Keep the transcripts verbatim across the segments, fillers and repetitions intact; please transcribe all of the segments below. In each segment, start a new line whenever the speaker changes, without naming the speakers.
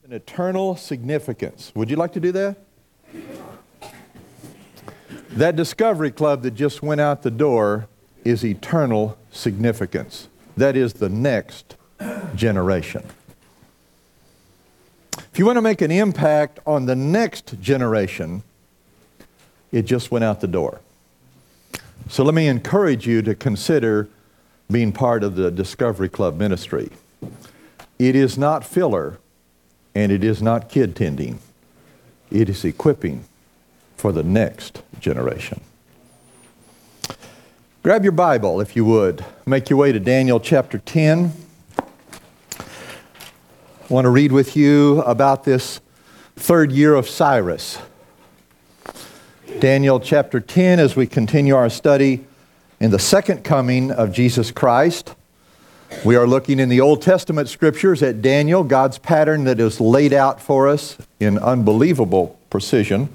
An eternal significance. Would you like to do that? That Discovery Club that just went out the door is eternal significance. That is the next generation. If you want to make an impact on the next generation, it just went out the door. So let me encourage you to consider being part of the Discovery Club ministry. It is not filler, and it is not kid tending. It is equipping for the next generation. Grab your Bible, if you would. Make your way to Daniel chapter ten. I want to read with you about this third year of Cyrus. Daniel chapter ten, as we continue our study in the second coming of Jesus Christ. We are looking in the Old Testament scriptures at Daniel, God's pattern that is laid out for us in unbelievable precision.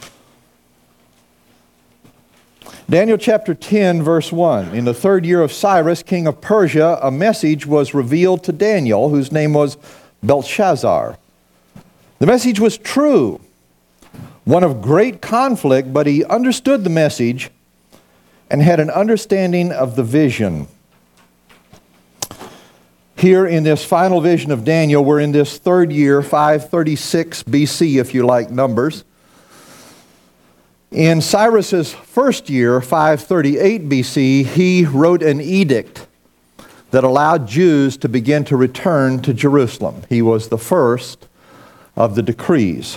Daniel chapter ten, verse one. In the third year of Cyrus, king of Persia, a message was revealed to Daniel, whose name was Belshazzar. The message was true, one of great conflict, but he understood the message and had an understanding of the vision. Here in this final vision of Daniel, we're in this third year, five thirty-six B C, if you like numbers. In Cyrus's first year, five thirty-eight B C, he wrote an edict that allowed Jews to begin to return to Jerusalem. He was the first of the decrees.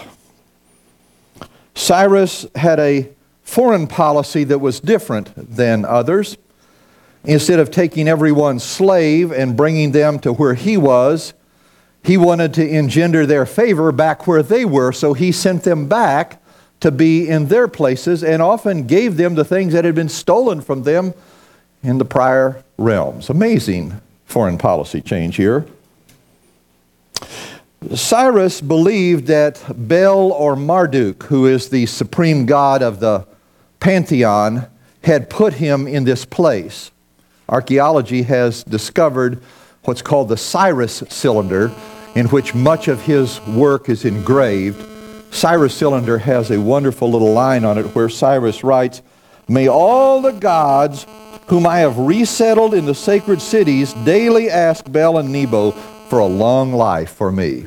Cyrus had a foreign policy that was different than others. Instead of taking everyone slave and bringing them to where he was, he wanted to engender their favor back where they were, so he sent them back to be in their places and often gave them the things that had been stolen from them in the prior realms. Amazing foreign policy change here. Cyrus believed that Bel or Marduk, who is the supreme god of the pantheon, had put him in this place. Archaeology has discovered what's called the Cyrus cylinder, in which much of his work is engraved. Cyrus cylinder has a wonderful little line on it where Cyrus writes, "May all the gods whom I have resettled in the sacred cities daily ask Bel and Nebo for a long life for me."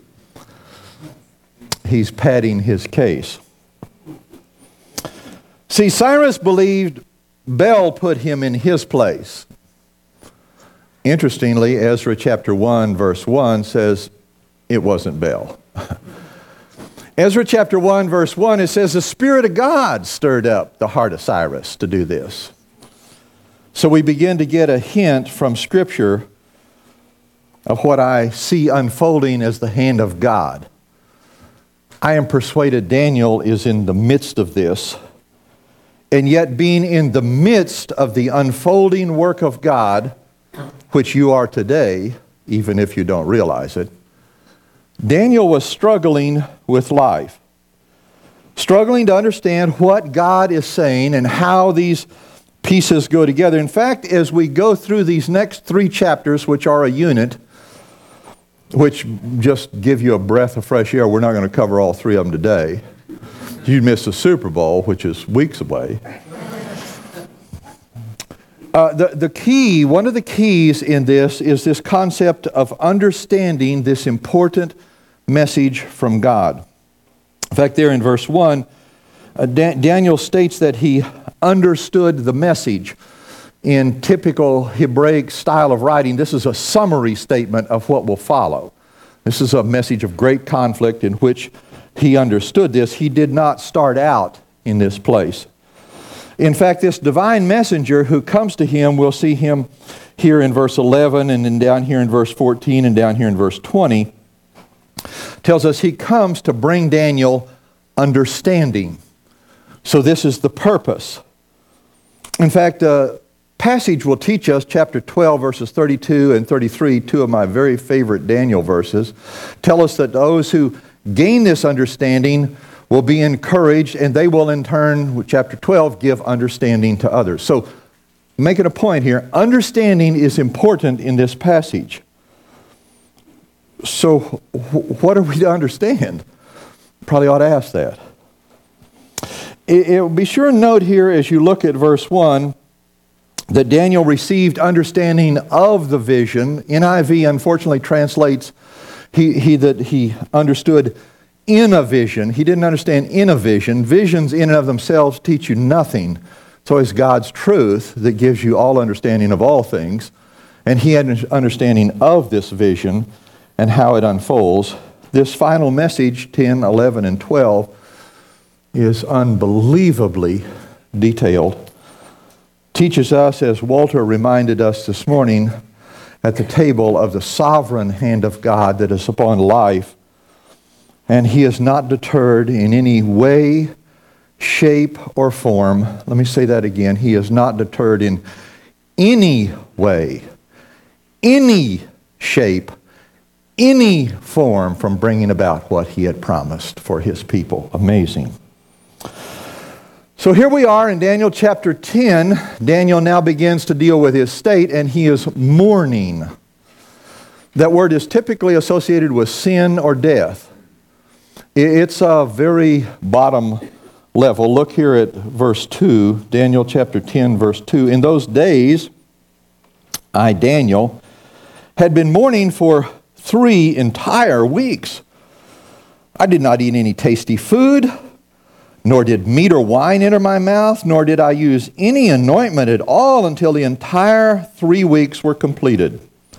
He's padding his case. See, Cyrus believed Bel put him in his place. Interestingly, Ezra chapter one, verse one says it wasn't Bel. Ezra chapter one, verse one, it says the Spirit of God stirred up the heart of Cyrus to do this. So we begin to get a hint from Scripture of what I see unfolding as the hand of God. I am persuaded Daniel is in the midst of this, and yet being in the midst of the unfolding work of God, which you are today, even if you don't realize it, Daniel was struggling with life, struggling to understand what God is saying and how these pieces go together. In fact, as we go through these next three chapters, which are a unit, which just give you a breath of fresh air, we're not going to cover all three of them today. You'd miss the Super Bowl, which is weeks away. Uh, the, the key, one of the keys in this is this concept of understanding this important message from God. In fact, there in verse one, uh, Dan- Daniel states that he understood the message. In typical Hebraic style of writing, this is a summary statement of what will follow. This is a message of great conflict in which he understood this. He did not start out in this place. In fact, this divine messenger who comes to him, we'll see him here in verse eleven and then down here in verse fourteen and down here in verse twenty, tells us he comes to bring Daniel understanding. So this is the purpose. In fact, a passage will teach us, chapter twelve, verses thirty-two and thirty-three, two of my very favorite Daniel verses, tell us that those who gain this understanding will be encouraged, and they will in turn, with chapter twelve, give understanding to others. So, making a point here, understanding is important in this passage. so wh- what are we to understand? Probably ought to ask that. It, it will be sure to note here as you look at verse one that Daniel received understanding of the vision. N I V unfortunately translates he, he that he understood in a vision. He didn't understand in a vision. Visions in and of themselves teach you nothing. It's always God's truth that gives you all understanding of all things. And he had an understanding of this vision and how it unfolds. This final message, ten, eleven, and twelve, is unbelievably detailed. Teaches us, as Walter reminded us this morning at the table, of the sovereign hand of God that is upon life. And he is not deterred in any way, shape, or form. Let me say that again. He is not deterred in any way, any shape, any form from bringing about what he had promised for his people. Amazing. So here we are in Daniel chapter ten. Daniel now begins to deal with his state, and he is mourning. That word is typically associated with sin or death. It's a very bottom level. Look here at verse two, Daniel chapter ten, verse two. In those days, I, Daniel, had been mourning for three entire weeks. I did not eat any tasty food, nor did meat or wine enter my mouth, nor did I use any anointment at all until the entire three weeks were completed.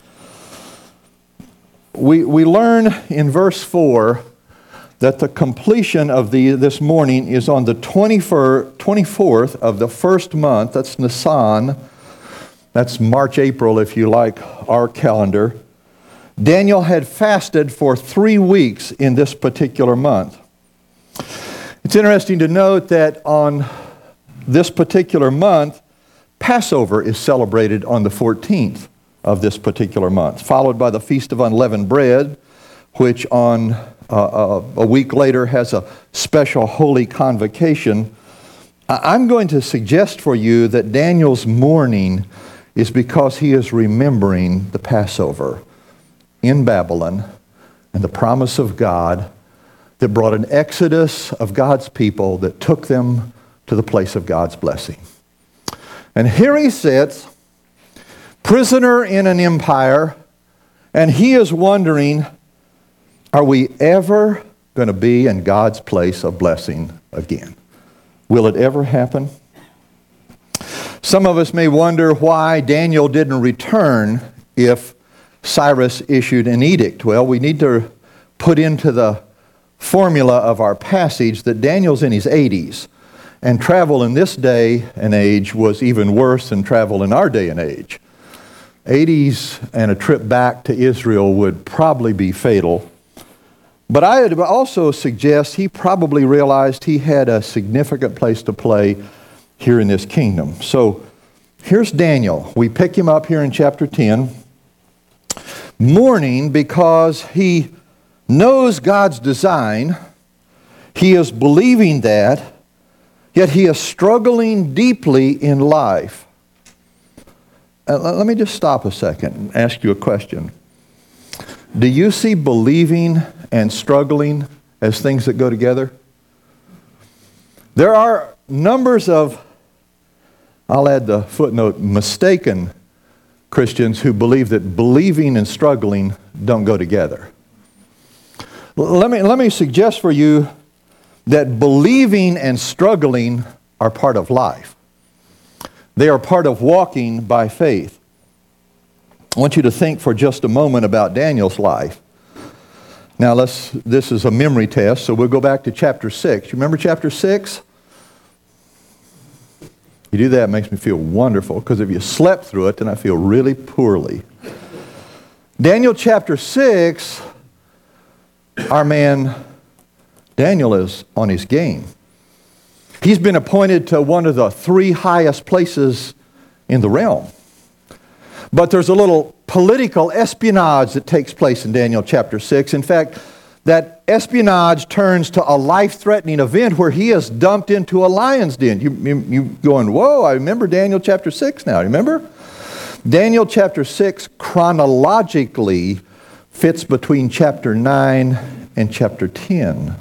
We, we learn in verse four that the completion of the, this mourning is on the twenty-fourth of the first month. That's Nisan. That's March, April, if you like our calendar. Daniel had fasted for three weeks in this particular month. It's interesting to note that on this particular month, Passover is celebrated on the fourteenth of this particular month, followed by the Feast of Unleavened Bread, which on uh, uh, a week later has a special holy convocation. I'm going to suggest for you that Daniel's mourning is because he is remembering the Passover in Babylon and the promise of God that brought an exodus of God's people that took them to the place of God's blessing. And here he sits, prisoner in an empire, and he is wondering, are we ever going to be in God's place of blessing again? Will it ever happen? Some of us may wonder why Daniel didn't return if Cyrus issued an edict. Well, we need to put into the formula of our passage that Daniel's in his eighties, and travel in this day and age was even worse than travel in our day and age. eighties and a trip back to Israel would probably be fatal. But I would also suggest he probably realized he had a significant place to play here in this kingdom. So here's Daniel. We pick him up here in chapter ten, mourning because he knows God's design. He is believing that, yet he is struggling deeply in life. Uh, let me just stop a second and ask you a question. Do you see believing and struggling as things that go together? There are numbers of, I'll add the footnote, mistaken Christians who believe that believing and struggling don't go together. Let me, let me suggest for you that believing and struggling are part of life. They are part of walking by faith. I want you to think for just a moment about Daniel's life. Now, let's, this is a memory test, so we'll go back to chapter six. You remember chapter six? You do that, it makes me feel wonderful, because if you slept through it, then I feel really poorly. Daniel chapter six, our man Daniel is on his game. He's been appointed to one of the three highest places in the realm. But there's a little political espionage that takes place in Daniel chapter six. In fact, that espionage turns to a life-threatening event where he is dumped into a lion's den. You, you, you going, whoa, I remember Daniel chapter six now. Remember? Daniel chapter six chronologically fits between chapter nine and chapter ten.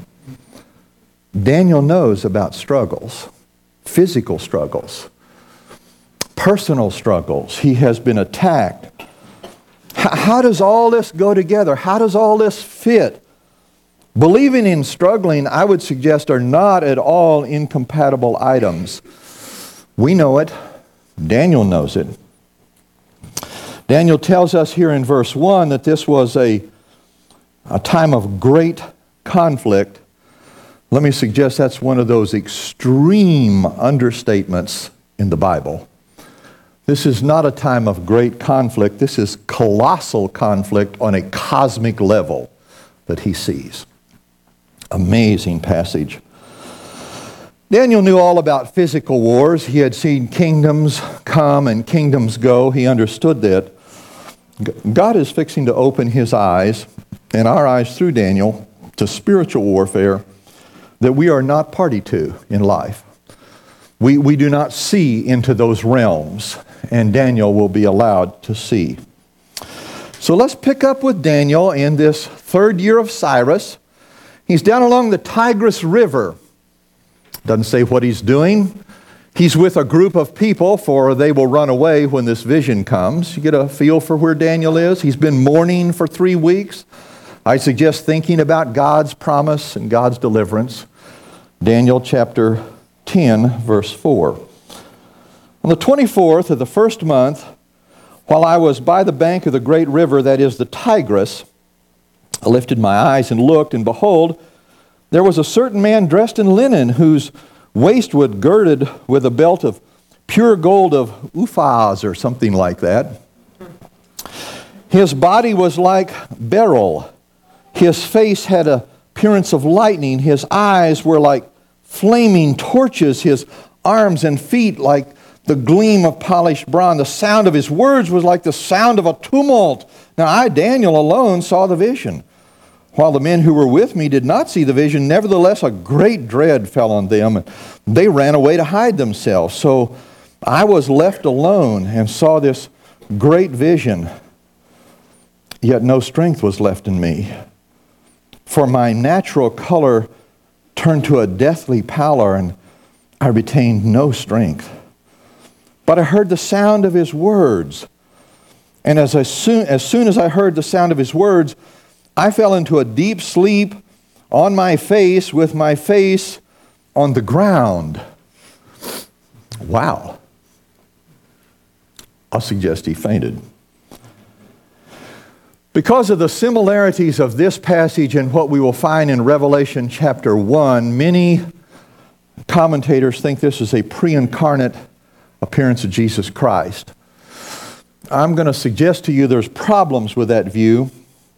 Daniel knows about struggles, physical struggles, personal struggles. He has been attacked. H- how does all this go together? How does all this fit? Believing and struggling, I would suggest, are not at all incompatible items. We know it. Daniel knows it. Daniel tells us here in verse one that this was a, a time of great conflict. Let me suggest that's one of those extreme understatements in the Bible. This is not a time of great conflict. This is colossal conflict on a cosmic level that he sees. Amazing passage. Daniel knew all about physical wars. He had seen kingdoms come and kingdoms go. He understood that. God is fixing to open his eyes and our eyes through Daniel to spiritual warfare that we are not party to in life. We, we do not see into those realms, and Daniel will be allowed to see. So let's pick up with Daniel in this third year of Cyrus. He's down along the Tigris River. Doesn't say what he's doing. He's with a group of people, for they will run away when this vision comes. You get a feel for where Daniel is. He's been mourning for three weeks. I suggest thinking about God's promise and God's deliverance. Daniel chapter ten, verse four. On the twenty-fourth of the first month, while I was by the bank of the great river, that is the Tigris, I lifted my eyes and looked, and behold, there was a certain man dressed in linen, whose waistward girded with a belt of pure gold of Uphaz or something like that. His body was like beryl. His face had an appearance of lightning. His eyes were like flaming torches. His arms and feet like the gleam of polished bronze. The sound of his words was like the sound of a tumult. Now I, Daniel, alone saw the vision, while the men who were with me did not see the vision. Nevertheless, a great dread fell on them, and they ran away to hide themselves. So I was left alone and saw this great vision, yet no strength was left in me. For my natural color turned to a deathly pallor, and I retained no strength. But I heard the sound of his words, and as, I soon, as soon as I heard the sound of his words, I fell into a deep sleep on my face, with my face on the ground. Wow. I'll suggest he fainted. Because of the similarities of this passage and what we will find in Revelation chapter one, many commentators think this is a pre-incarnate appearance of Jesus Christ. I'm going to suggest to you there's problems with that view.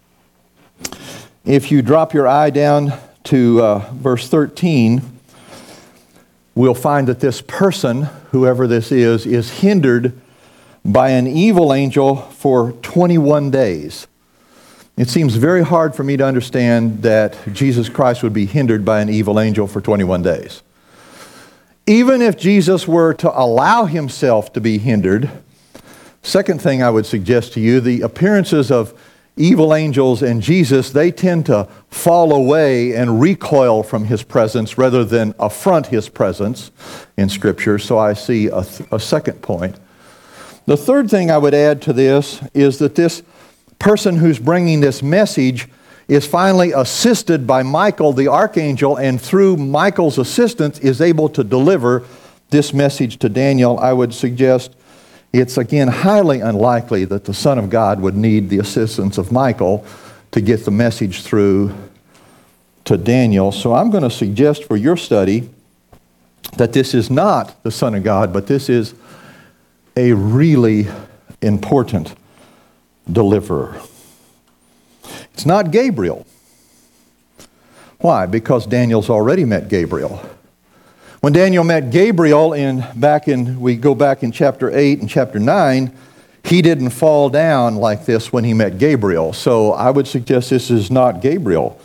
If you drop your eye down to uh, verse thirteen, we'll find that this person, whoever this is, is hindered by an evil angel for twenty-one days. It seems very hard for me to understand that Jesus Christ would be hindered by an evil angel for twenty-one days. Even if Jesus were to allow himself to be hindered, second thing I would suggest to you, the appearances of evil angels and Jesus, they tend to fall away and recoil from his presence rather than affront his presence in Scripture. So I see a, th- a second point. The third thing I would add to this is that this person who's bringing this message is finally assisted by Michael the archangel, and through Michael's assistance is able to deliver this message to Daniel. I would suggest it's again highly unlikely that the Son of God would need the assistance of Michael to get the message through to Daniel. So I'm going to suggest for your study that this is not the Son of God, but this is a really important deliverer. It's not Gabriel. Why? Because Daniel's already met Gabriel. When Daniel met Gabriel in back in we go back in chapter eight and chapter nine, he didn't fall down like this when he met Gabriel. So I would suggest this is not Gabriel.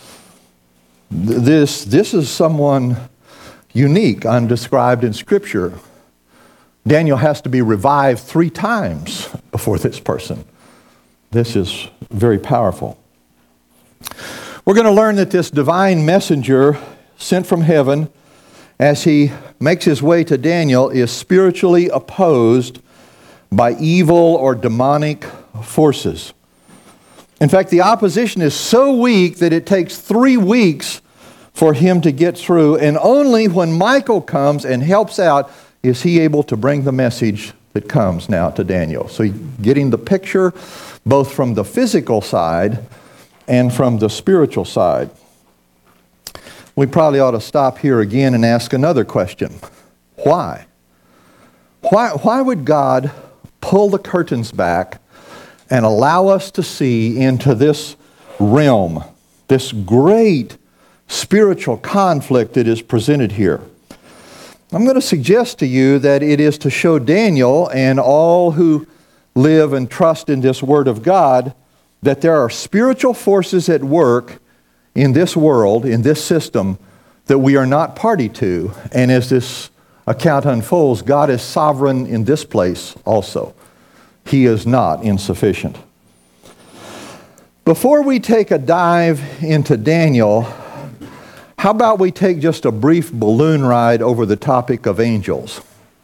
This this is someone unique, undescribed in Scripture. Daniel has to be revived three times before this person. This is very powerful. We're going to learn that this divine messenger sent from heaven, as he makes his way to Daniel, is spiritually opposed by evil or demonic forces. In fact, the opposition is so weak that it takes three weeks for him to get through, and only when Michael comes and helps out is he able to bring the message that comes now to Daniel. So getting the picture both from the physical side and from the spiritual side. We probably ought to stop here again and ask another question. Why? Why, why would God pull the curtains back and allow us to see into this realm, this great spiritual conflict that is presented here? I'm going to suggest to you that it is to show Daniel and all who live and trust in this Word of God that there are spiritual forces at work in this world, in this system, that we are not party to. And as this account unfolds, God is sovereign in this place also. He is not insufficient. Before we take a dive into Daniel, how about we take just a brief balloon ride over the topic of angels?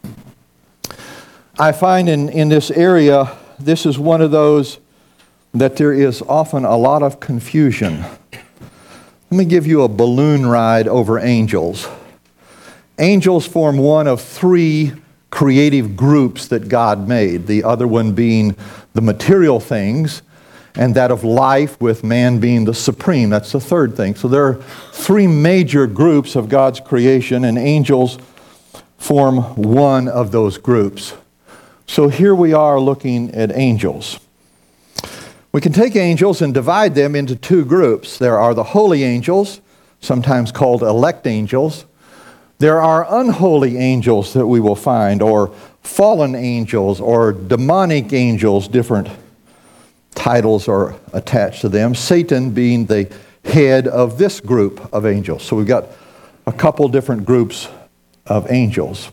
I find in, in this area, this is one of those that there is often a lot of confusion. Let me give you a balloon ride over angels. Angels form one of three creative groups that God made, the other one being the material things, and that of life, with man being the supreme. That's the third thing. So there are three major groups of God's creation, and angels form one of those groups. So here we are looking at angels. We can take angels and divide them into two groups. There are the holy angels, sometimes called elect angels. There are unholy angels that we will find, or fallen angels, or demonic angels. Different titles are attached to them. Satan being the head of this group of angels. So we've got a couple different groups of angels.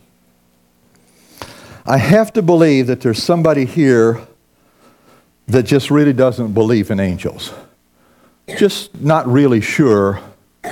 I have to believe that there's somebody here that just really doesn't believe in angels. Just not really sure.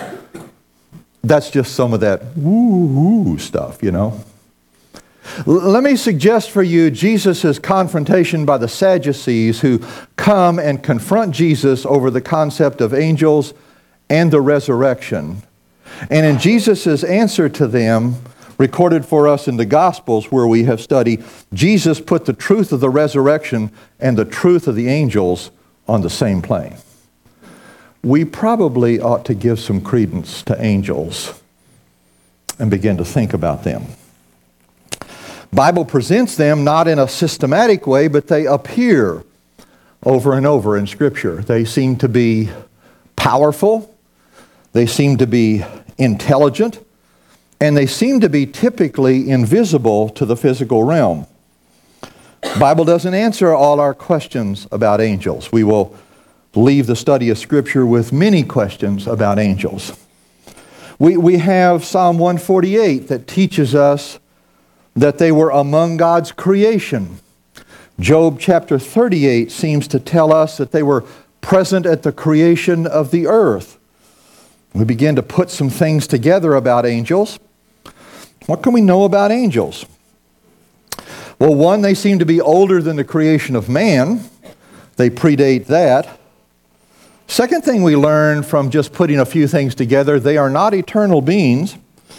That's just some of that woo-woo stuff, you know. L- let me suggest for you Jesus' confrontation by the Sadducees, who come and confront Jesus over the concept of angels and the resurrection. And in Jesus' answer to them, recorded for us in the Gospels where we have studied, Jesus put the truth of the resurrection and the truth of the angels on the same plane. We probably ought to give some credence to angels and begin to think about them. Bible presents them not in a systematic way, but they appear over and over in Scripture. They seem to be powerful, they seem to be intelligent, and they seem to be typically invisible to the physical realm. The Bible doesn't answer all our questions about angels. We will leave the study of Scripture with many questions about angels. We, we have Psalm one forty-eight that teaches us that they were among God's creation. Job chapter thirty-eight seems to tell us that they were present at the creation of the earth. We begin to put some things together about angels. What can we know about angels? Well, one, they seem to be older than the creation of man. They predate that. Second thing we learn from just putting a few things together, they are not eternal beings.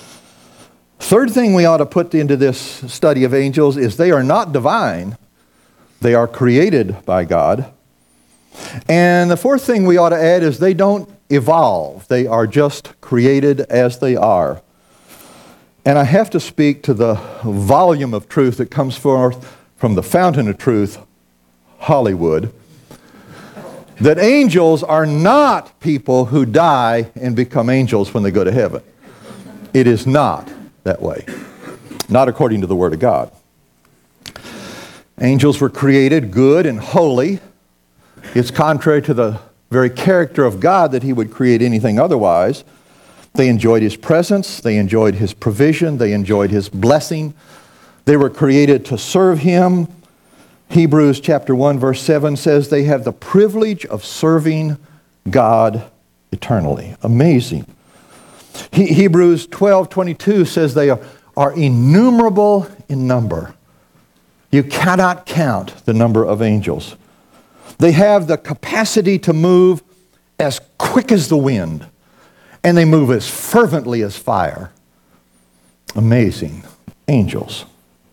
Third thing we ought to put into this study of angels is they are not divine. They are created by God. And the fourth thing we ought to add is they don't evolve. They are just created as they are. And I have to speak to the volume of truth that comes forth from the fountain of truth, Hollywood, that angels are not people who die and become angels when they go to heaven. It is not that way. Not according to the Word of God. Angels were created good and holy. It's contrary to the very character of God that He would create anything otherwise. They enjoyed His presence. They enjoyed His provision. They enjoyed His blessing. They were created to serve Him. Hebrews chapter one verse seven says they have the privilege of serving God eternally. Amazing. He, Hebrews twelve twenty-two says they are, are innumerable in number. You cannot count the number of angels. They have the capacity to move as quick as the wind, and they move as fervently as fire. Amazing. Angels.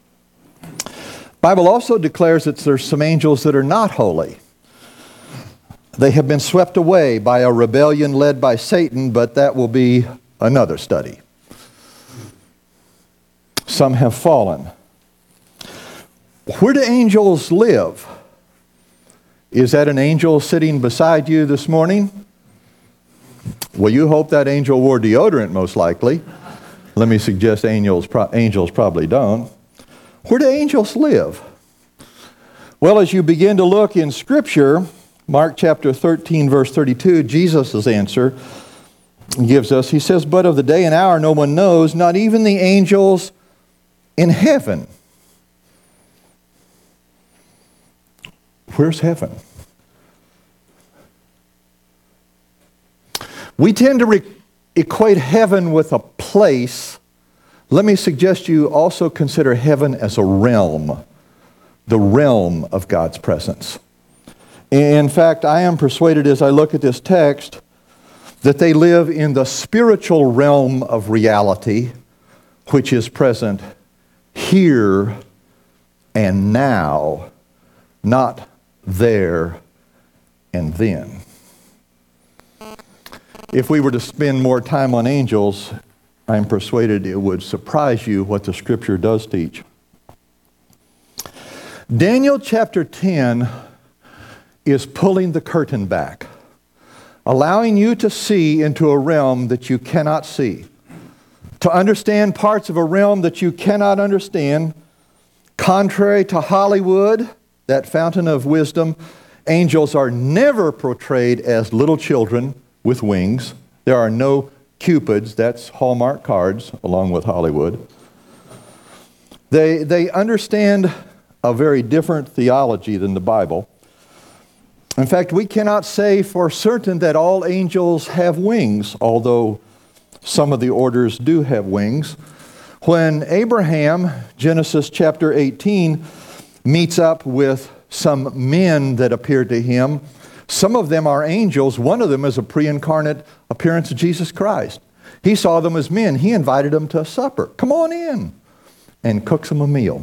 Bible also declares that there's some angels that are not holy. They have been swept away by a rebellion led by Satan, but that will be another study. Some have fallen. Where do angels live? Is that an angel sitting beside you this morning? Well, you hope that angel wore deodorant, most likely. Let me suggest angels, angels probably don't. Where do angels live? Well, as you begin to look in Scripture, Mark chapter thirteen, verse thirty-two, Jesus' answer gives us, he says, "But of the day and hour no one knows, not even the angels in heaven." Where's heaven? We tend to re- equate heaven with a place. Let me suggest you also consider heaven as a realm, the realm of God's presence. In fact, I am persuaded as I look at this text that they live in the spiritual realm of reality, which is present here and now, not there and then. If we were to spend more time on angels, I'm persuaded it would surprise you what the Scripture does teach. Daniel chapter ten is pulling the curtain back, allowing you to see into a realm that you cannot see, to understand parts of a realm that you cannot understand. Contrary to Hollywood, that fountain of wisdom, angels are never portrayed as little children with wings. There are no cupids. That's Hallmark cards, along with Hollywood. They, they understand a very different theology than the Bible. In fact, we cannot say for certain that all angels have wings, although some of the orders do have wings. When Abraham, Genesis chapter eighteen, meets up with some men that appear to him, some of them are angels. One of them is a pre-incarnate appearance of Jesus Christ. He saw them as men. He invited them to supper. Come on in. And cooks them a meal.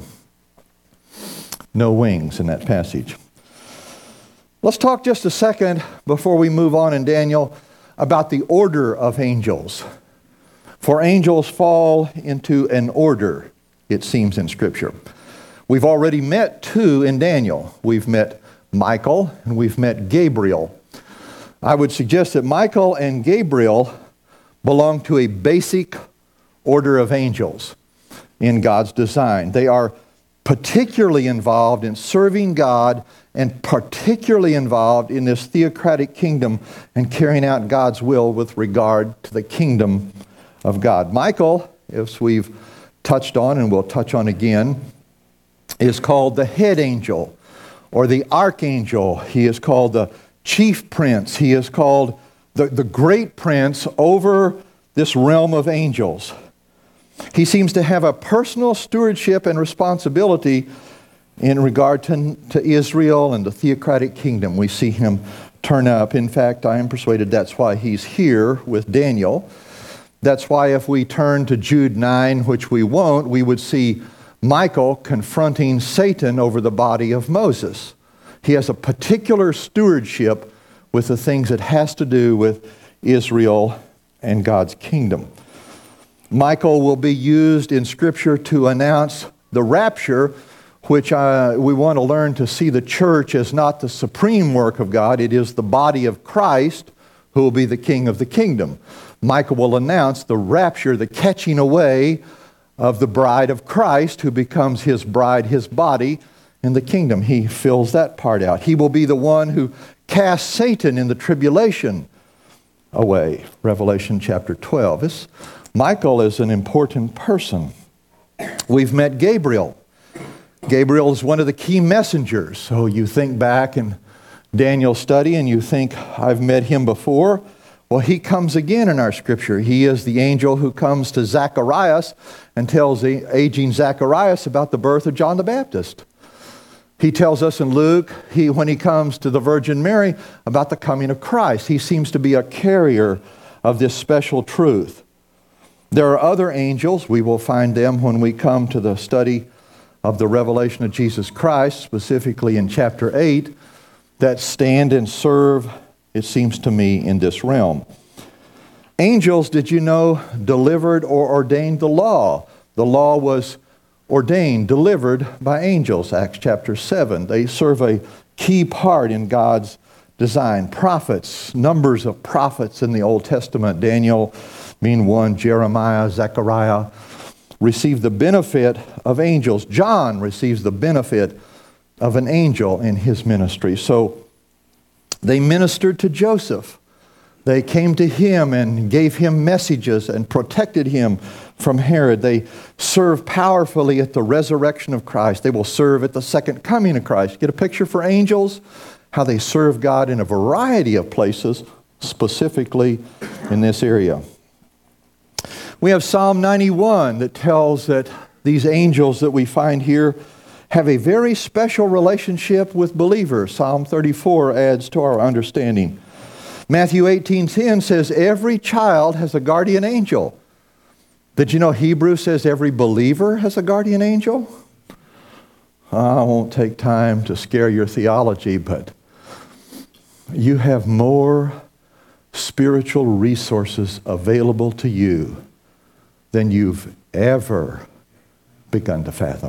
No wings in that passage. Let's talk just a second before we move on in Daniel about the order of angels. For angels fall into an order, it seems in Scripture. We've already met two in Daniel. We've met Michael and we've met Gabriel. I would suggest that Michael and Gabriel belong to a basic order of angels in God's design. They are particularly involved in serving God and particularly involved in this theocratic kingdom and carrying out God's will with regard to the kingdom of God. Michael, as we've touched on and we'll touch on again, is called the head angel or the archangel. He is called the chief prince. He is called the, the great prince over this realm of angels. He seems to have a personal stewardship and responsibility in regard to, to Israel and the theocratic kingdom. We see him turn up. In fact, I am persuaded that's why he's here with Daniel. That's why if we turn to Jude nine, which we won't, we would see Michael confronting Satan over the body of Moses. He has a particular stewardship with the things that has to do with Israel and God's kingdom. Michael will be used in Scripture to announce the rapture, which uh, we want to learn to see the church as not the supreme work of God. It is the body of Christ who will be the king of the kingdom. Michael will announce the rapture, the catching away of the bride of Christ, who becomes his bride, his body, in the kingdom. He fills that part out. He will be the one who casts Satan in the tribulation away. Revelation chapter twelve. This, Michael is an important person. We've met Gabriel. Gabriel is one of the key messengers. So you think back in Daniel's study and you think, I've met him before. Well, he comes again in our scripture. He is the angel who comes to Zacharias and tells the aging Zacharias about the birth of John the Baptist. He tells us in Luke, he, when he comes to the Virgin Mary, about the coming of Christ. He seems to be a carrier of this special truth. There are other angels. We will find them when we come to the study of the revelation of Jesus Christ, specifically in chapter eight, that stand and serve, it seems to me, in this realm. Angels, did you know, delivered or ordained the law? The law was ordained, delivered by angels, Acts chapter seven. They serve a key part in God's design. Prophets, numbers of prophets in the Old Testament, Daniel being one, Jeremiah, Zechariah, receive the benefit of angels. John receives the benefit of an angel in his ministry. So they ministered to Joseph. They came to him and gave him messages and protected him from Herod. They served powerfully at the resurrection of Christ. They will serve at the second coming of Christ. Get a picture for angels? How they serve God in a variety of places, specifically in this area. We have Psalm ninety-one that tells that these angels that we find here have a very special relationship with believers. Psalm thirty-four adds to our understanding. Matthew eighteen ten says every child has a guardian angel. Did you know Hebrews says every believer has a guardian angel? I won't take time to scare your theology, but you have more spiritual resources available to you than you've ever begun to fathom.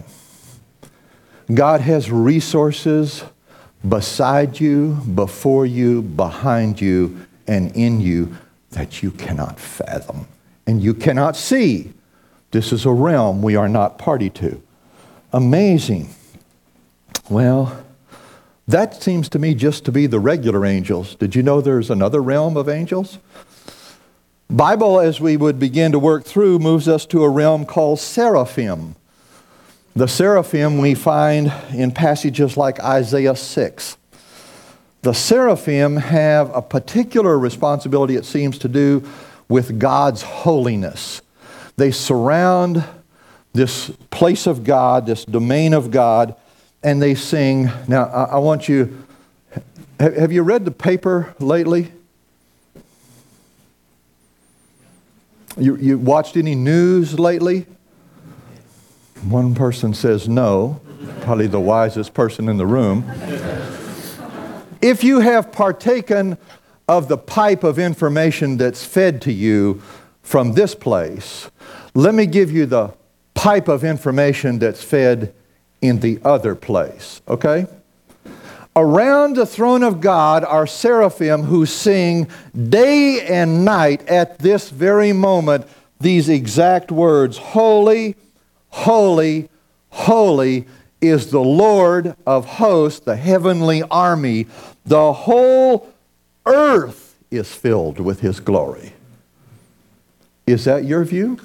God has resources beside you, before you, behind you, and in you that you cannot fathom and you cannot see. This is a realm we are not party to. Amazing. Well, that seems to me just to be the regular angels. Did you know there's another realm of angels? Bible, as we would begin to work through, moves us to a realm called seraphim. The seraphim we find in passages like Isaiah six. The seraphim have a particular responsibility, it seems, to do with God's holiness. They surround this place of God, this domain of God, and they sing. Now, I, I want you, have, have you read the paper lately? You, you watched any news lately? One person says no, probably the wisest person in the room. If you have partaken of the pipe of information that's fed to you from this place, let me give you the pipe of information that's fed in the other place, okay? Around the throne of God are seraphim who sing day and night at this very moment these exact words, holy, holy, holy is the Lord of hosts, the heavenly army. The whole earth is filled with His glory. Is that your view?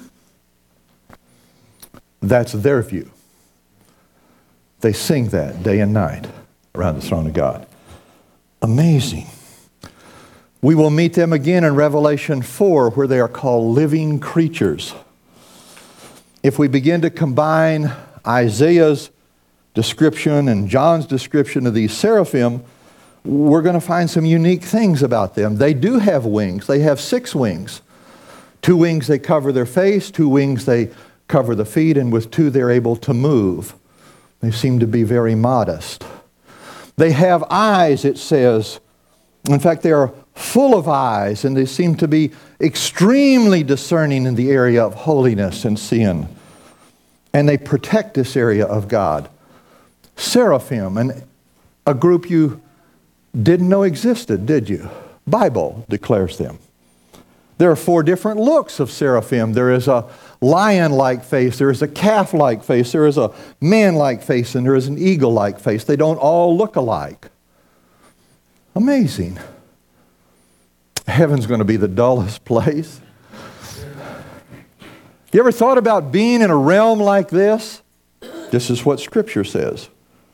That's their view. They sing that day and night around the throne of God. Amazing. We will meet them again in Revelation four, where they are called living creatures. If we begin to combine Isaiah's description and John's description of these seraphim, we're going to find some unique things about them. They do have wings. They have six wings. Two wings they cover their face, two wings they cover the feet, and with two they're able to move. They seem to be very modest. They have eyes, it says. In fact, they are full of eyes, and they seem to be extremely discerning in the area of holiness and sin. And they protect this area of God. Seraphim, and a group you didn't know existed, did you? Bible declares them. There are four different looks of seraphim. There is a lion-like face, there is a calf-like face, there is a man-like face, and there is an eagle-like face. They don't all look alike. Amazing. Heaven's going to be the dullest place. You ever thought about being in a realm like this? This is what Scripture says.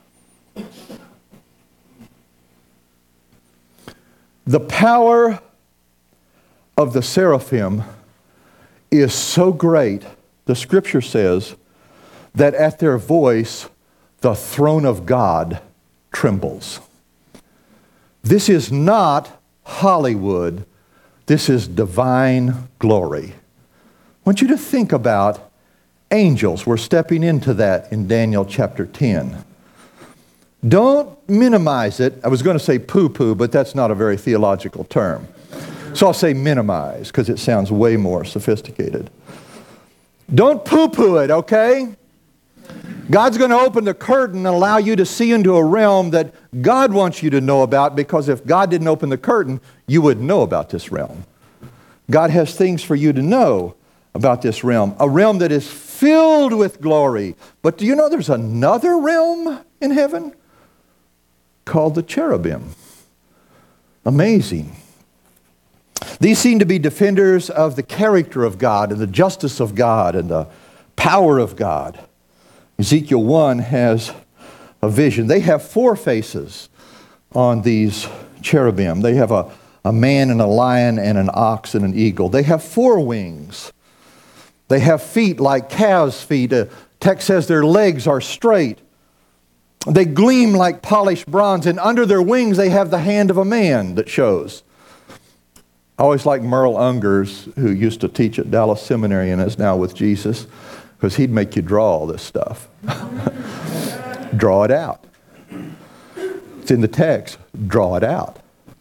The power of the seraphim is so great, the Scripture says, that at their voice, the throne of God trembles. This is not Hollywood. This is divine glory. I want you to think about angels. We're stepping into that in Daniel chapter ten. Don't minimize it. I was going to say poo-poo, but that's not a very theological term. So I'll say minimize, because it sounds way more sophisticated. Don't poo-poo it, okay? God's going to open the curtain and allow you to see into a realm that God wants you to know about, because if God didn't open the curtain, you wouldn't know about this realm. God has things for you to know about this realm, a realm that is filled with glory. But do you know there's another realm in heaven called the cherubim? Amazing. These seem to be defenders of the character of God and the justice of God and the power of God. Ezekiel one has a vision. They have four faces on these cherubim. They have a, a man and a lion and an ox and an eagle. They have four wings. They have feet like calves' feet. The text says their legs are straight. They gleam like polished bronze, and under their wings they have the hand of a man that shows. I always like Merle Ungers, who used to teach at Dallas Seminary and is now with Jesus, because he'd make you draw all this stuff. Draw it out. It's in the text. Draw it out.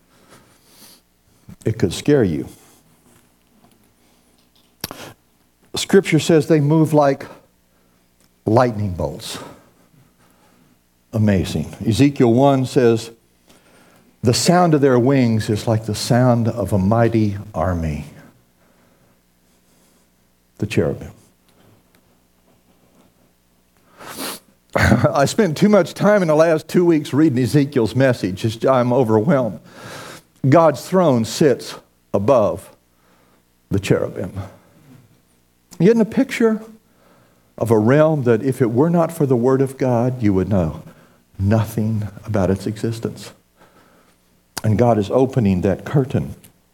It could scare you. Scripture says they move like lightning bolts. Amazing. Ezekiel one says, the sound of their wings is like the sound of a mighty army. The cherubim. I spent too much time in the last two weeks reading Ezekiel's message. I'm overwhelmed. God's throne sits above the cherubim. You getting a picture of a realm that if it were not for the Word of God, you would know nothing about its existence. And God is opening that curtain.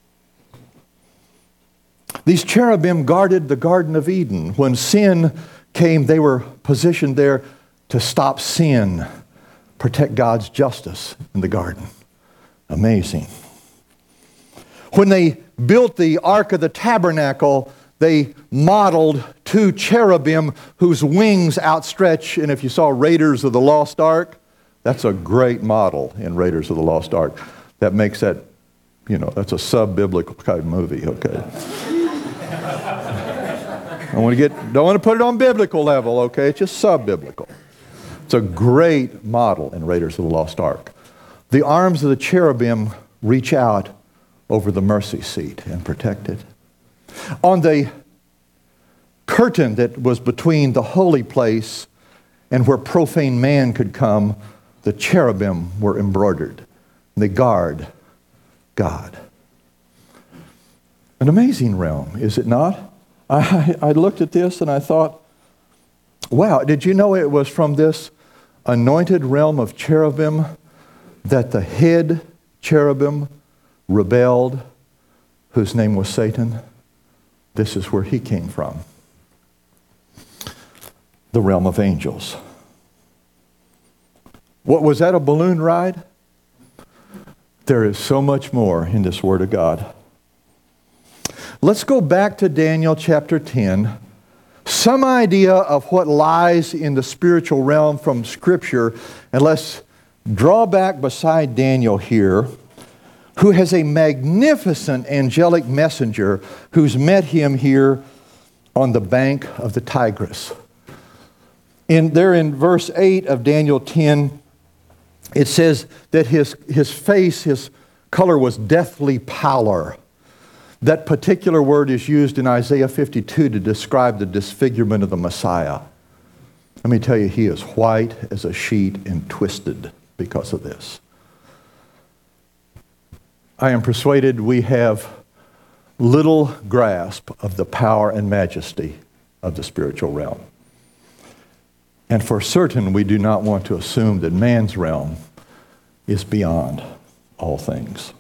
These cherubim guarded the Garden of Eden. When sin came, they were positioned there to stop sin, protect God's justice in the garden. Amazing. When they built the Ark of the Tabernacle, they modeled two cherubim whose wings outstretch. And if you saw Raiders of the Lost Ark, that's a great model in Raiders of the Lost Ark. That makes that, you know, that's a sub-biblical kind of movie, okay? I want to get, don't want to put it on biblical level, okay? It's just sub-biblical. It's a great model in Raiders of the Lost Ark. The arms of the cherubim reach out over the mercy seat and protect it. On the curtain that was between the holy place and where profane man could come, the cherubim were embroidered. They guard God. An amazing realm, is it not? I, I looked at this and I thought, wow, did you know it was from this anointed realm of cherubim that the head cherubim rebelled, whose name was Satan? This is where he came from. The realm of angels. What was that, a balloon ride? There is so much more in this Word of God. Let's go back to Daniel chapter ten. Some idea of what lies in the spiritual realm from Scripture, and let's draw back beside Daniel here, who has a magnificent angelic messenger who's met him here on the bank of the Tigris. In, there in verse eight of Daniel ten, it says that his, his face, his color was deathly pallor. That particular word is used in Isaiah fifty-two to describe the disfigurement of the Messiah. Let me tell you, he is white as a sheet and twisted because of this. I am persuaded we have little grasp of the power and majesty of the spiritual realm. And for certain, we do not want to assume that man's realm is beyond all things.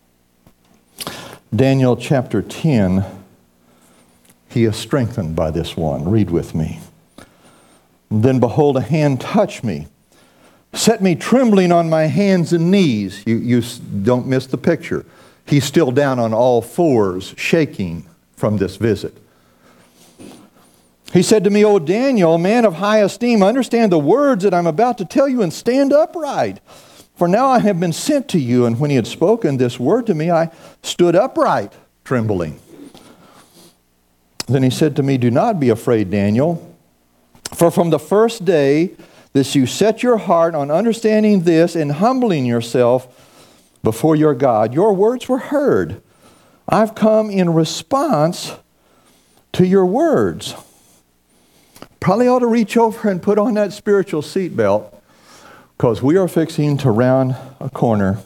Daniel chapter ten, he is strengthened by this one. Read with me. Then behold, a hand touched me, set me trembling on my hands and knees. You, you don't miss the picture. He's still down on all fours, shaking from this visit. He said to me, O Daniel, man of high esteem, understand the words that I'm about to tell you and stand upright. For now I have been sent to you. And when he had spoken this word to me, I stood upright, trembling. Then he said to me, do not be afraid, Daniel. For from the first day that you set your heart on understanding this and humbling yourself before your God, your words were heard. I've come in response to your words. Probably ought to reach over and put on that spiritual seatbelt, because we are fixing to round a corner.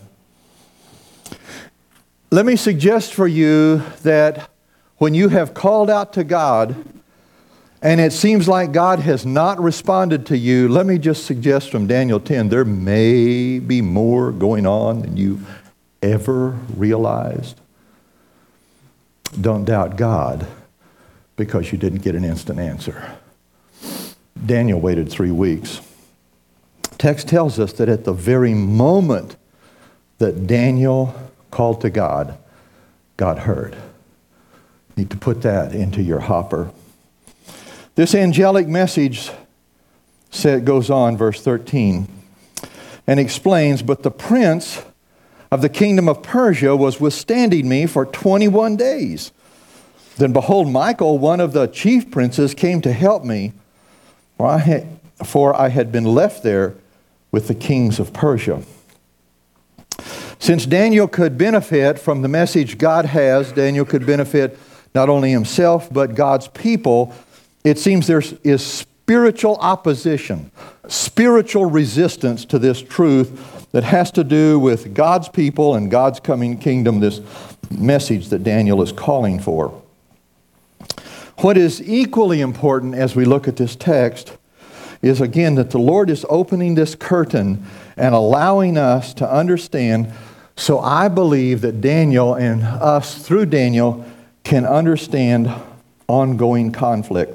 Let me suggest for you that when you have called out to God and it seems like God has not responded to you, let me just suggest from Daniel ten, there may be more going on than you ever realized. Don't doubt God because you didn't get an instant answer. Daniel waited three weeks. Text tells us that at the very moment that Daniel called to God, God heard. You need to put that into your hopper. This angelic message said, goes on, verse thirteen, and explains, but the prince of the kingdom of Persia was withstanding me for twenty-one days. Then behold, Michael, one of the chief princes, came to help me, for I had, for I had been left there with the kings of Persia. Since Daniel could benefit from the message God has, Daniel could benefit not only himself, but God's people. It seems there is spiritual opposition, spiritual resistance to this truth that has to do with God's people and God's coming kingdom, this message that Daniel is calling for. What is equally important as we look at this text is, again, that the Lord is opening this curtain and allowing us to understand. So I believe that Daniel and us, through Daniel, can understand ongoing conflict.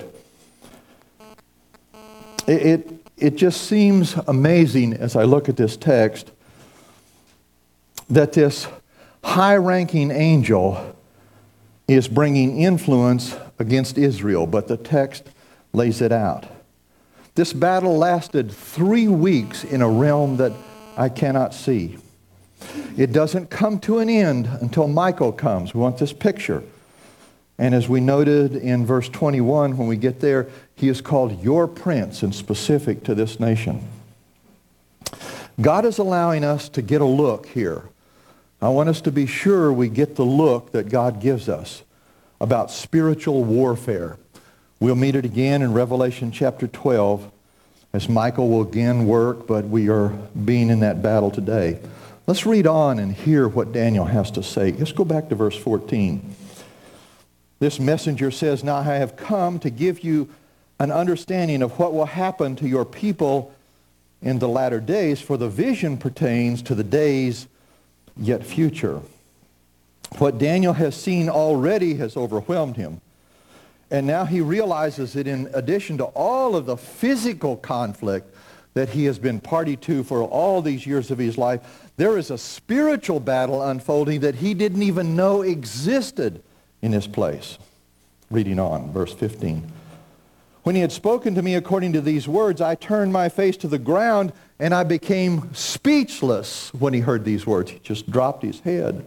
It, it, it just seems amazing as I look at this text that this high-ranking angel is bringing influence against Israel, but the text lays it out. This battle lasted three weeks in a realm that I cannot see. It doesn't come to an end until Michael comes. We want this picture. And as we noted in verse twenty-one, when we get there, he is called your prince and specific to this nation. God is allowing us to get a look here. I want us to be sure we get the look that God gives us about spiritual warfare. We'll meet it again in Revelation chapter twelve as Michael will again work, but we are being in that battle today. Let's read on and hear what Daniel has to say. Let's go back to verse fourteen. This messenger says, now I have come to give you an understanding of what will happen to your people in the latter days, for the vision pertains to the days yet future. What Daniel has seen already has overwhelmed him. And now he realizes that in addition to all of the physical conflict that he has been party to for all these years of his life, there is a spiritual battle unfolding that he didn't even know existed in this place. Reading on, verse fifteen. When he had spoken to me according to these words, I turned my face to the ground and I became speechless when he heard these words. He just dropped his head.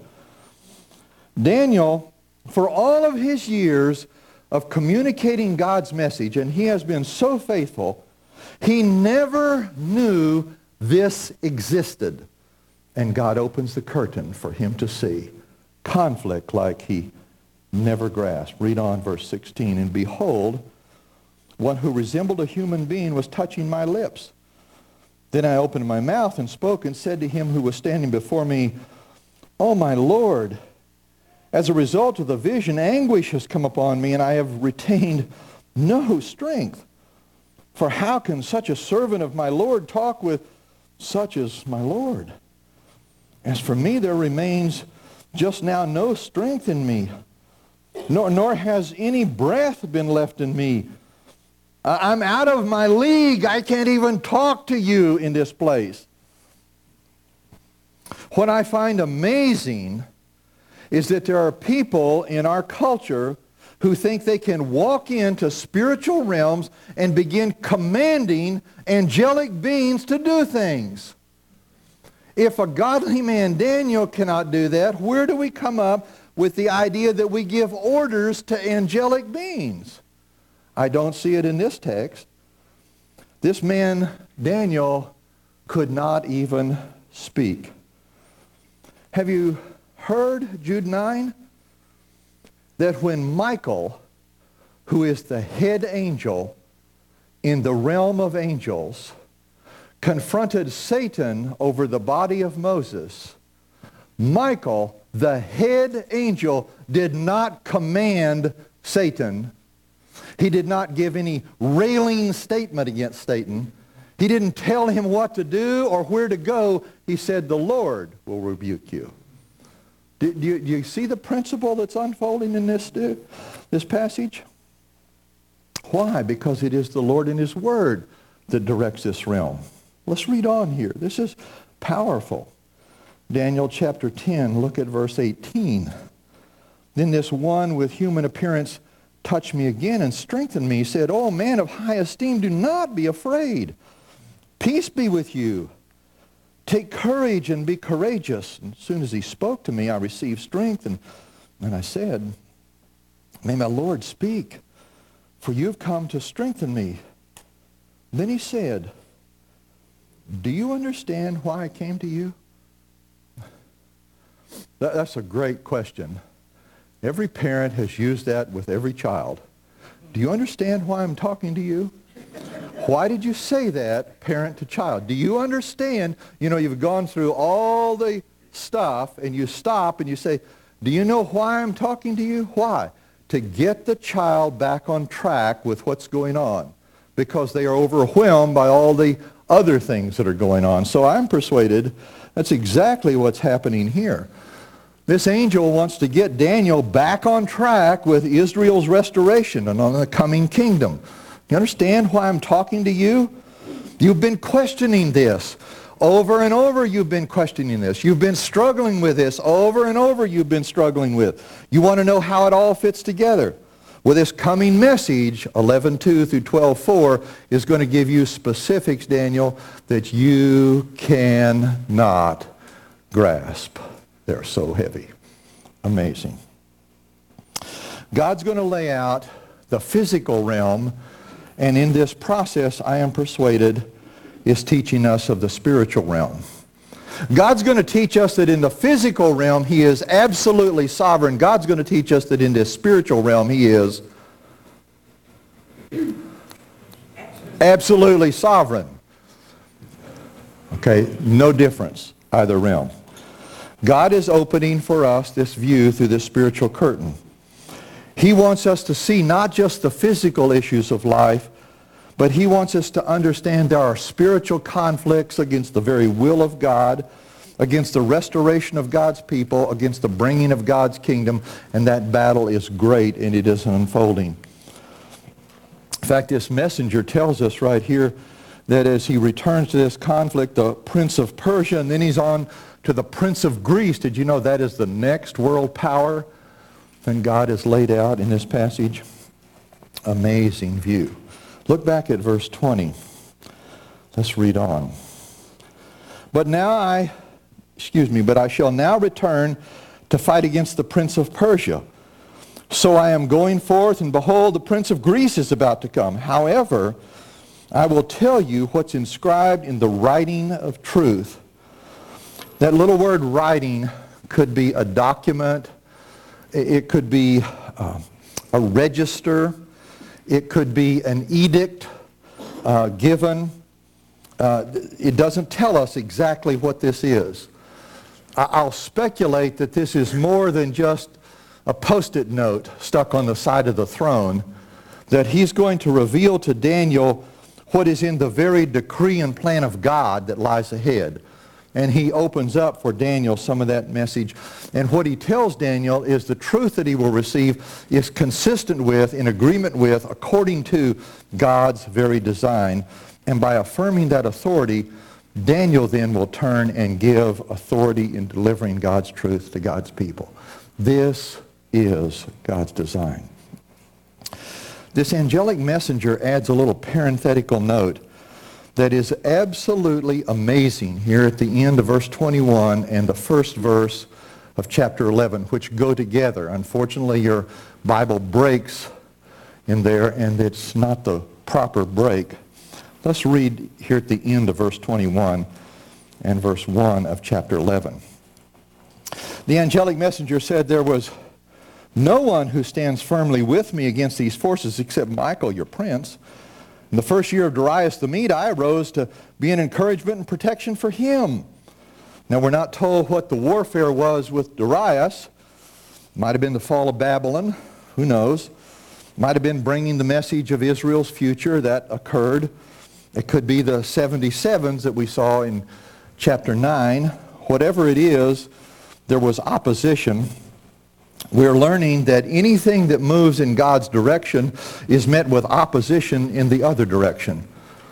Daniel, for all of his years of communicating God's message, and he has been so faithful, he never knew this existed. And God opens the curtain for him to see conflict like he never grasped. Read on, verse sixteen. And behold, one who resembled a human being was touching my lips. Then I opened my mouth and spoke and said to him who was standing before me, O my Lord, as a result of the vision, anguish has come upon me, and I have retained no strength. For how can such a servant of my Lord talk with such as my Lord? As for me, there remains just now no strength in me, nor, nor has any breath been left in me. I'm out of my league. I can't even talk to you in this place. What I find amazing is that there are people in our culture who think they can walk into spiritual realms and begin commanding angelic beings to do things. If a godly man, Daniel, cannot do that, where do we come up with the idea that we give orders to angelic beings? I don't see it in this text. This man, Daniel, could not even speak. Have you heard, Jude nine, that when Michael, who is the head angel in the realm of angels, confronted Satan over the body of Moses, Michael, the head angel, did not command Satan. He did not give any railing statement against Satan. He didn't tell him what to do or where to go. He said, the Lord will rebuke you. Do, do, you, do you see the principle that's unfolding in this, this passage? Why? Because it is the Lord and His Word that directs this realm. Let's read on here. This is powerful. Daniel chapter ten, look at verse eighteen. Then this one with human appearance touched me again and strengthened me. He said, "O man of high esteem, do not be afraid. Peace be with you. Take courage and be courageous." And as soon as he spoke to me, I received strength. And, and I said, "May my Lord speak, for you have come to strengthen me." Then he said, "Do you understand why I came to you?" That, that's a great question. Every parent has used that with every child. Do you understand why I'm talking to you? Why did you say that, parent to child? Do you understand? You know, you've gone through all the stuff and you stop and you say, "Do you know why I'm talking to you?" Why? To get the child back on track with what's going on, because they are overwhelmed by all the other things that are going on. So I'm persuaded that's exactly what's happening here. This angel wants to get Daniel back on track with Israel's restoration and on the coming kingdom. You understand why I'm talking to you? You've been questioning this. Over and over you've been questioning this. You've been struggling with this. Over and over you've been struggling with. You want to know how it all fits together. Well, this coming message, eleven two through twelve four, is going to give you specifics, Daniel, that you cannot grasp. They're so heavy. Amazing. God's going to lay out the physical realm, and in this process, I am persuaded, is teaching us of the spiritual realm. God's going to teach us that in the physical realm, He is absolutely sovereign. God's going to teach us that in this spiritual realm, He is absolutely sovereign. Okay, no difference, either realm. God is opening for us this view through this spiritual curtain. He wants us to see not just the physical issues of life, but He wants us to understand there are spiritual conflicts against the very will of God, against the restoration of God's people, against the bringing of God's kingdom, and that battle is great and it is unfolding. In fact, this messenger tells us right here that as he returns to this conflict, the prince of Persia, and then he's on to the prince of Greece. Did you know that is the next world power that God has laid out in this passage? Amazing view. Look back at verse twenty. Let's read on. But now I, excuse me, but I shall now return to fight against the prince of Persia. So I am going forth, and behold, the prince of Greece is about to come. However, I will tell you what's inscribed in the writing of truth. That little word writing could be a document. It could be uh, a register. It could be an edict uh, given. Uh, it doesn't tell us exactly what this is. I'll speculate that this is more than just a post-it note stuck on the side of the throne, that he's going to reveal to Daniel what is in the very decree and plan of God that lies ahead. And he opens up for Daniel some of that message. And what he tells Daniel is the truth that he will receive is consistent with, in agreement with, according to God's very design. And by affirming that authority, Daniel then will turn and give authority in delivering God's truth to God's people. This is God's design. This angelic messenger adds a little parenthetical note that is absolutely amazing here at the end of verse twenty-one and the first verse of chapter eleven, which go together. Unfortunately, your Bible breaks in there, and it's not the proper break. Let's read here at the end of verse twenty-one and verse one of chapter eleven. The angelic messenger said, "There was no one who stands firmly with me against these forces except Michael, your prince. In the first year of Darius the Mede, I arose to be an encouragement and protection for him." Now, we're not told what the warfare was with Darius. Might have been the fall of Babylon. Who knows? Might have been bringing the message of Israel's future. That occurred. It could be the seventy-sevens that we saw in chapter nine. Whatever it is, there was opposition. We're learning that anything that moves in God's direction is met with opposition in the other direction.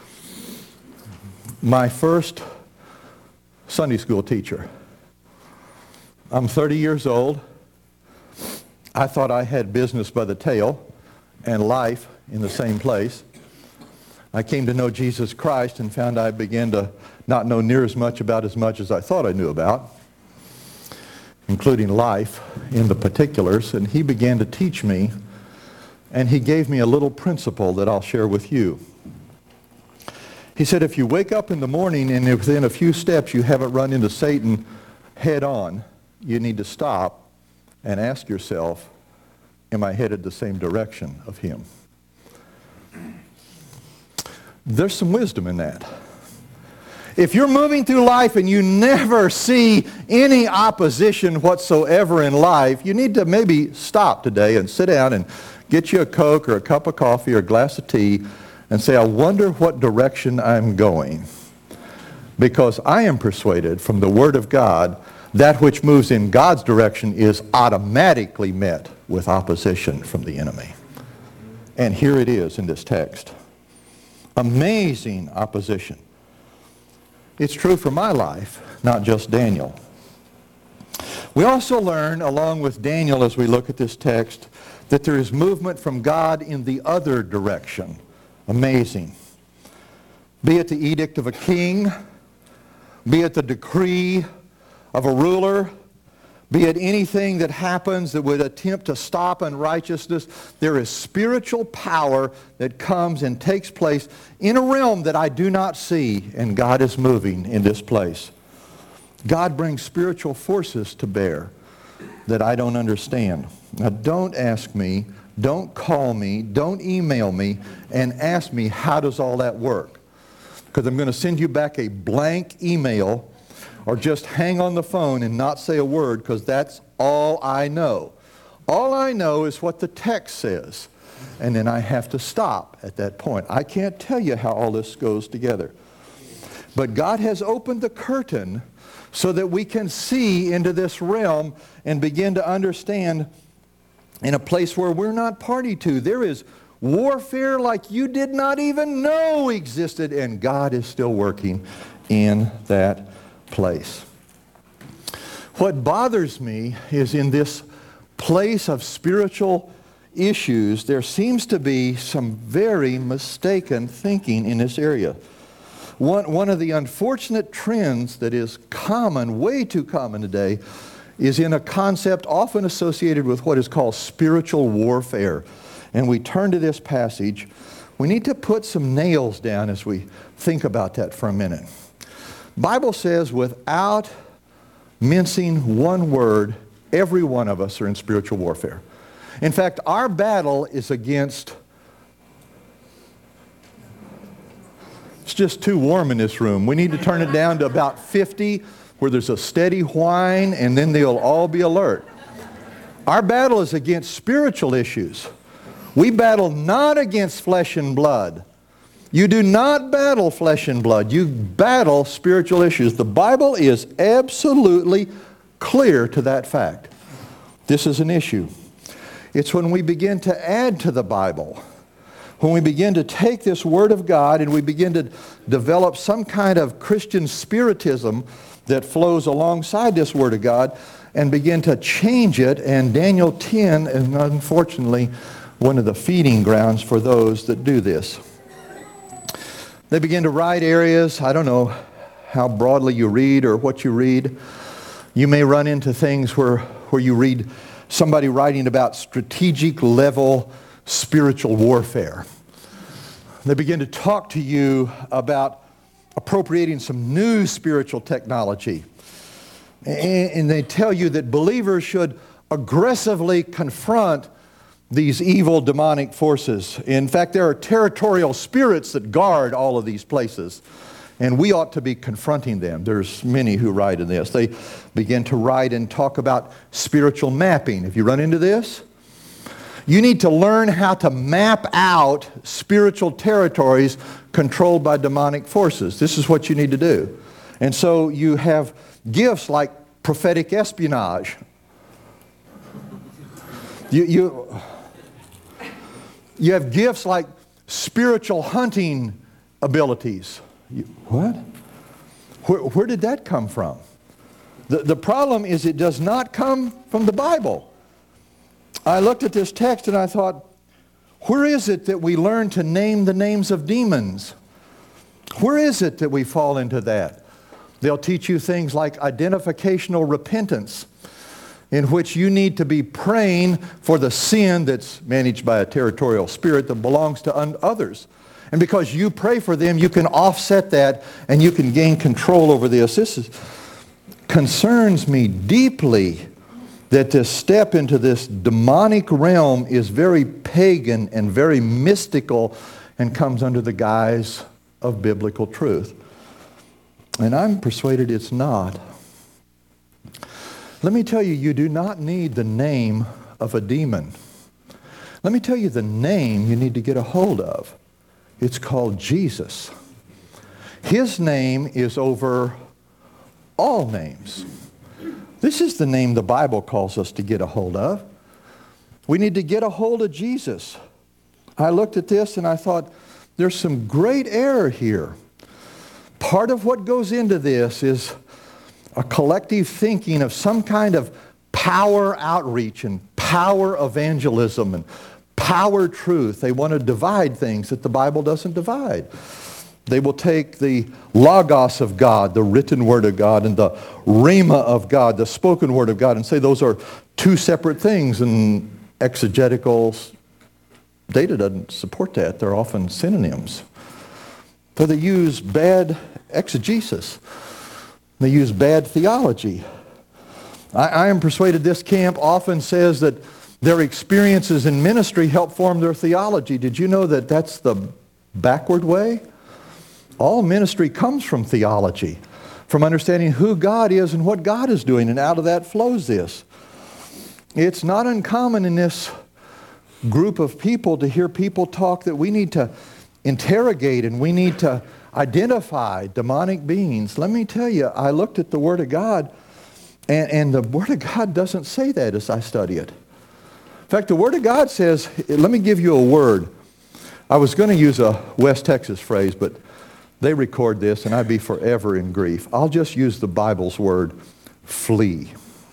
My first Sunday school teacher. I'm thirty years old. I thought I had business by the tail and life in the same place. I came to know Jesus Christ and found I began to not know near as much about as much as I thought I knew about, including life in the particulars, and he began to teach me, and he gave me a little principle that I'll share with you. He said, if you wake up in the morning and within a few steps you haven't run into Satan head on, you need to stop and ask yourself, am I headed the same direction of him? There's some wisdom in that. If you're moving through life and you never see any opposition whatsoever in life, you need to maybe stop today and sit down and get you a Coke or a cup of coffee or a glass of tea and say, I wonder what direction I'm going. Because I am persuaded from the Word of God, that which moves in God's direction is automatically met with opposition from the enemy. And here it is in this text. Amazing opposition. It's true for my life, not just Daniel. We also learn, along with Daniel as we look at this text, that there is movement from God in the other direction. Amazing. Be it the edict of a king, be it the decree of a ruler, be it anything that happens that would attempt to stop unrighteousness, there is spiritual power that comes and takes place in a realm that I do not see, and God is moving in this place. God brings spiritual forces to bear that I don't understand. Now, don't ask me, don't call me, don't email me, and ask me, how does all that work? Because I'm going to send you back a blank email, or just hang on the phone and not say a word, because that's all I know. All I know is what the text says. And then I have to stop at that point. I can't tell you how all this goes together. But God has opened the curtain so that we can see into this realm and begin to understand in a place where we're not party to. There is warfare like you did not even know existed, and God is still working in that place. What bothers me is in this place of spiritual issues, there seems to be some very mistaken thinking in this area. One, one of the unfortunate trends that is common, way too common today, is in a concept often associated with what is called spiritual warfare. And we turn to this passage. We need to put some nails down as we think about that for a minute. Bible says, without mincing one word, every one of us are in spiritual warfare. In fact, our battle is against... It's just too warm in this room. We need to turn it down to about fifty, where there's a steady whine, and then they'll all be alert. Our battle is against spiritual issues. We battle not against flesh and blood. You do not battle flesh and blood. You battle spiritual issues. The Bible is absolutely clear to that fact. This is an issue. It's when we begin to add to the Bible, when we begin to take this Word of God and we begin to develop some kind of Christian spiritism that flows alongside this Word of God and begin to change it. And Daniel ten is unfortunately one of the feeding grounds for those that do this. They begin to write areas. I don't know how broadly you read or what you read. You may run into things where, where you read somebody writing about strategic level spiritual warfare. They begin to talk to you about appropriating some new spiritual technology. And, and they tell you that believers should aggressively confront these evil demonic forces. In fact, there are territorial spirits that guard all of these places, and we ought to be confronting them. There's many who write in this. They begin to write and talk about spiritual mapping. If you run into this, you need to learn how to map out spiritual territories controlled by demonic forces. This is what you need to do. And so you have gifts like prophetic espionage. You, you, you have gifts like spiritual hunting abilities. You, what? Where, where did that come from? The, the problem is it does not come from the Bible. I looked at this text and I thought, where is it that we learn to name the names of demons? Where is it that we fall into that? They'll teach you things like identificational repentance, in which you need to be praying for the sin that's managed by a territorial spirit that belongs to un- others. And because you pray for them, you can offset that and you can gain control over this. This is, concerns me deeply that this step into this demonic realm is very pagan and very mystical and comes under the guise of biblical truth. And I'm persuaded it's not. Let me tell you, you do not need the name of a demon. Let me tell you the name you need to get a hold of. It's called Jesus. His name is over all names. This is the name the Bible calls us to get a hold of. We need to get a hold of Jesus. I looked at this and I thought, there's some great error here. Part of what goes into this is a collective thinking of some kind of power outreach and power evangelism and power truth. They want to divide things that the Bible doesn't divide. They will take the logos of God, the written word of God, and the rhema of God, the spoken word of God, and say those are two separate things, and exegetical data doesn't support that. They're often synonyms. So they use bad exegesis. They use bad theology. I, I am persuaded this camp often says that their experiences in ministry help form their theology. Did you know that that's the backward way? All ministry comes from theology, from understanding who God is and what God is doing, and out of that flows this. It's not uncommon in this group of people to hear people talk that we need to interrogate and we need to identify demonic beings. Let me tell you, I looked at the Word of God, and, and the Word of God doesn't say that as I study it. In fact, the Word of God says, let me give you a word. I was going to use a West Texas phrase, but they record this, and I'd be forever in grief. I'll just use the Bible's word, flee.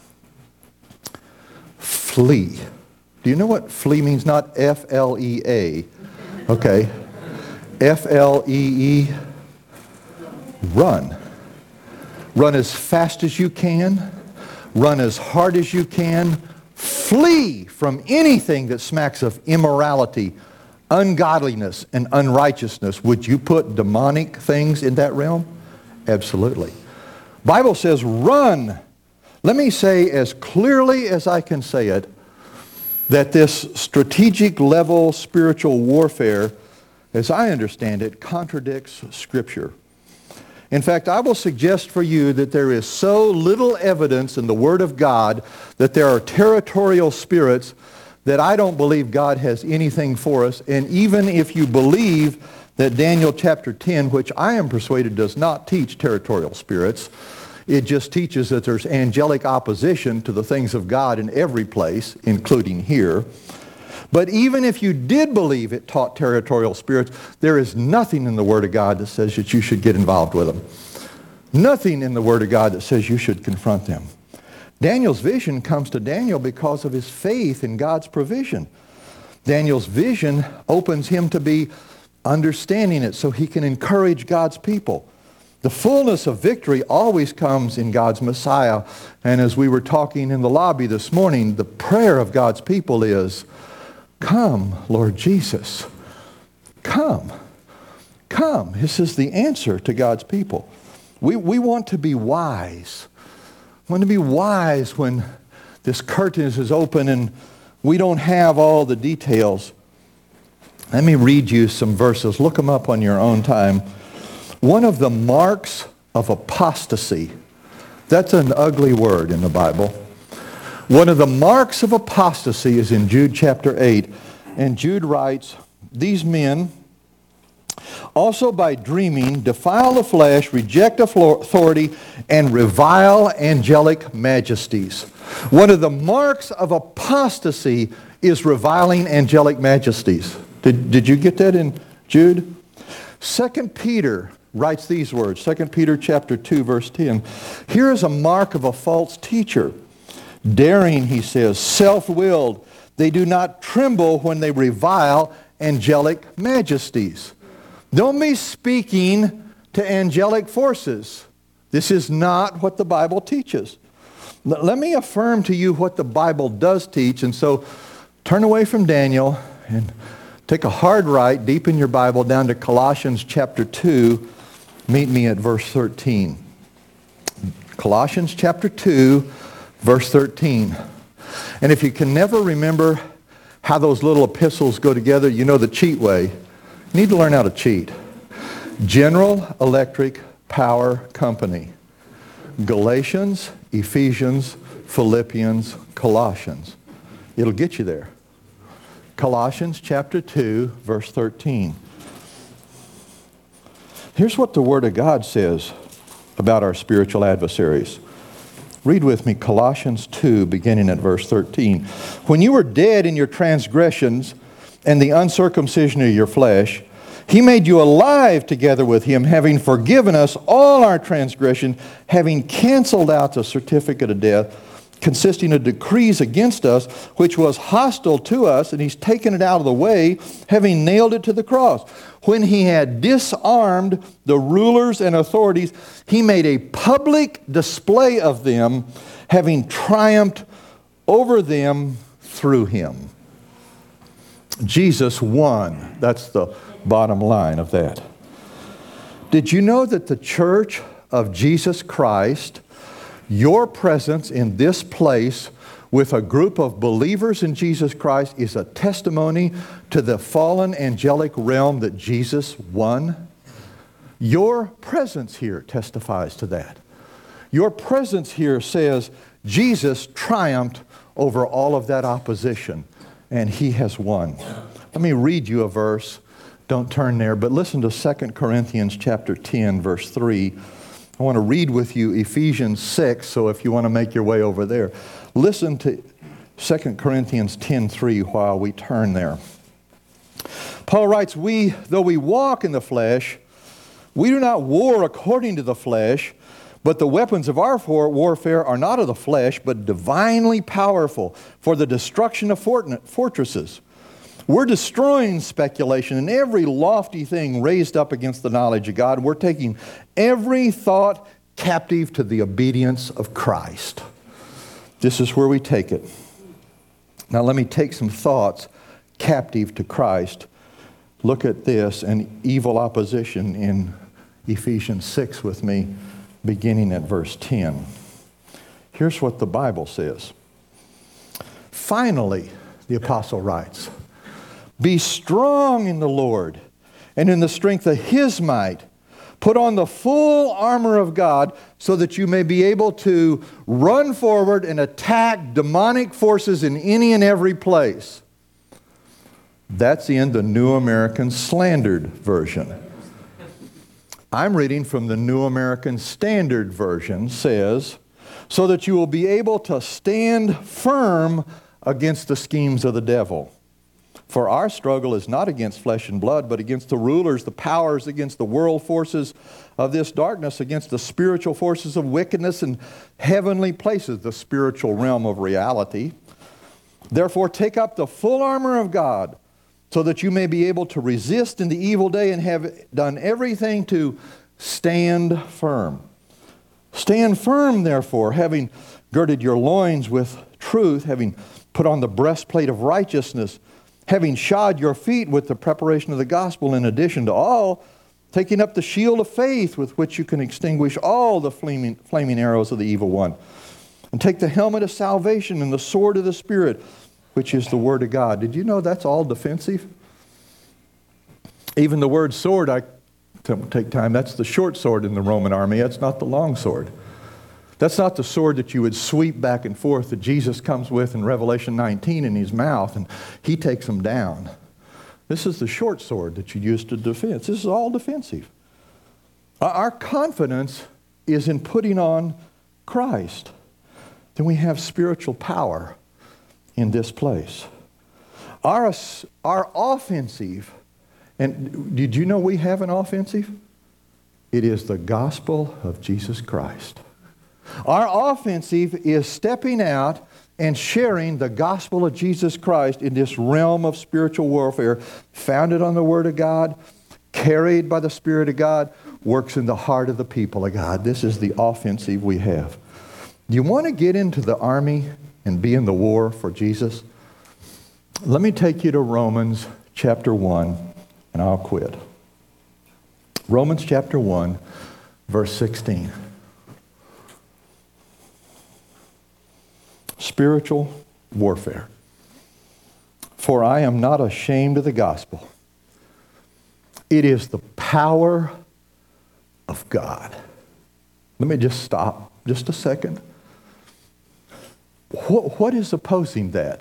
Flee. Do you know what flee means? Not F L E A. Okay. F L E E. Run. Run as fast as you can. Run as hard as you can. Flee from anything that smacks of immorality, ungodliness, and unrighteousness. Would you put demonic things in that realm? Absolutely. Bible says run. Let me say as clearly as I can say it that this strategic level spiritual warfare, as I understand it, contradicts Scripture. In fact, I will suggest for you that there is so little evidence in the Word of God that there are territorial spirits that I don't believe God has anything for us. And even if you believe that Daniel chapter ten, which I am persuaded does not teach territorial spirits. It just teaches that there's angelic opposition to the things of God in every place, including here. But even if you did believe it taught territorial spirits, there is nothing in the Word of God that says that you should get involved with them. Nothing in the Word of God that says you should confront them. Daniel's vision comes to Daniel because of his faith in God's provision. Daniel's vision opens him to be understanding it so he can encourage God's people. The fullness of victory always comes in God's Messiah. And as we were talking in the lobby this morning, the prayer of God's people is, "Come, Lord Jesus. Come. Come." This is the answer to God's people. We, we want to be wise. We want to be wise when this curtain is open and we don't have all the details. Let me read you some verses. Look them up on your own time. One of the marks of apostasy, that's an ugly word in the Bible. One of the marks of apostasy is in Jude chapter eight. And Jude writes, "These men also by dreaming defile the flesh, reject authority, and revile angelic majesties." One of the marks of apostasy is reviling angelic majesties. Did, did you get that in Jude? Second Peter writes these words, Second Peter chapter two, verse ten. "Here is a mark of a false teacher. Daring," he says, "self-willed. They do not tremble when they revile angelic majesties." Don't be speaking to angelic forces. This is not what the Bible teaches. Let me affirm to you what the Bible does teach, and so turn away from Daniel and take a hard right deep in your Bible down to Colossians chapter two. Meet me at verse thirteen. Colossians chapter two, verse thirteen. And if you can never remember how those little epistles go together, you know the cheat way. You need to learn how to cheat. General Electric Power Company. Galatians, Ephesians, Philippians, Colossians. It'll get you there. Colossians chapter two, verse thirteen. Here's what the Word of God says about our spiritual adversaries. Read with me Colossians two, beginning at verse thirteen. "When you were dead in your transgressions and the uncircumcision of your flesh, He made you alive together with Him, having forgiven us all our transgression, having canceled out the certificate of death, consisting of decrees against us, which was hostile to us, and He's taken it out of the way, having nailed it to the cross. When He had disarmed the rulers and authorities, He made a public display of them, having triumphed over them through Him." Jesus won. That's the bottom line of that. Did you know that the church of Jesus Christ, your presence in this place with a group of believers in Jesus Christ, is a testimony to the fallen angelic realm that Jesus won? Your presence here testifies to that. Your presence here says Jesus triumphed over all of that opposition, and He has won. Let me read you a verse. Don't turn there, but listen to Second Corinthians chapter ten, verse three. I want to read with you Ephesians six, so if you want to make your way over there, listen to Second Corinthians ten three while we turn there. Paul writes, "We, though we walk in the flesh, we do not war according to the flesh, but the weapons of our warfare are not of the flesh, but divinely powerful for the destruction of fortresses. We're destroying speculation and every lofty thing raised up against the knowledge of God. We're taking every thought captive to the obedience of Christ." This is where we take it. Now let me take some thoughts captive to Christ. Look at this, an evil opposition in Ephesians six with me, beginning at verse ten. Here's what the Bible says. "Finally," the apostle writes, "be strong in the Lord and in the strength of His might. Put on the full armor of God so that you may be able to run forward and attack demonic forces in any and every place. That's in the New American Slandered Version. I'm reading from the New American Standard Version, says, so that you will be able to stand firm against the schemes of the devil. For our struggle is not against flesh and blood, but against the rulers, the powers, against the world forces of this darkness, against the spiritual forces of wickedness in heavenly places, the spiritual realm of reality. Therefore, take up the full armor of God, so that you may be able to resist in the evil day and have done everything to stand firm. Stand firm, therefore, having girded your loins with truth, having put on the breastplate of righteousness, having shod your feet with the preparation of the gospel, in addition to all, taking up the shield of faith with which you can extinguish all the flaming, flaming arrows of the evil one. And take the helmet of salvation and the sword of the Spirit, which is the Word of God. Did you know that's all defensive? Even the word sword, I don't take time, that's the short sword in the Roman army. That's not the long sword. That's not the sword that you would sweep back and forth that Jesus comes with in Revelation nineteen in his mouth, and he takes them down. This is the short sword that you use to defend. This is all defensive. Our confidence is in putting on Christ. Then we have spiritual power in this place. Our, our offensive, and did you know we have an offensive? It is the gospel of Jesus Christ. Our offensive is stepping out and sharing the gospel of Jesus Christ in this realm of spiritual warfare, founded on the Word of God, carried by the Spirit of God, works in the heart of the people of God. This is the offensive we have. Do you want to get into the army and be in the war for Jesus? Let me take you to Romans chapter one, and I'll quit. Romans chapter one, verse sixteen. Spiritual warfare. For I am not ashamed of the gospel. It is the power of God. Let me just stop just a second. What, what is opposing that?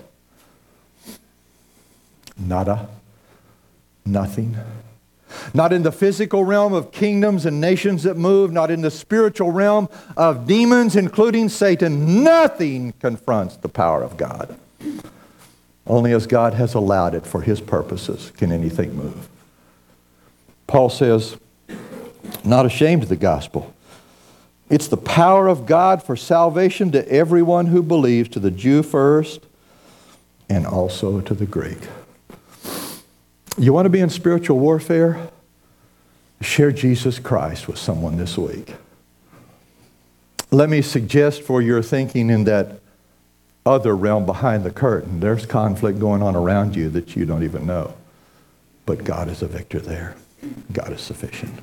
Nada. Nothing. Not in the physical realm of kingdoms and nations that move. Not in the spiritual realm of demons, including Satan. Nothing confronts the power of God. Only as God has allowed it for His purposes can anything move. Paul says, not ashamed of the gospel. It's the power of God for salvation to everyone who believes, to the Jew first and also to the Greek. You want to be in spiritual warfare? Share Jesus Christ with someone this week. Let me suggest for your thinking in that other realm behind the curtain, there's conflict going on around you that you don't even know. But God is a victor there. God is sufficient.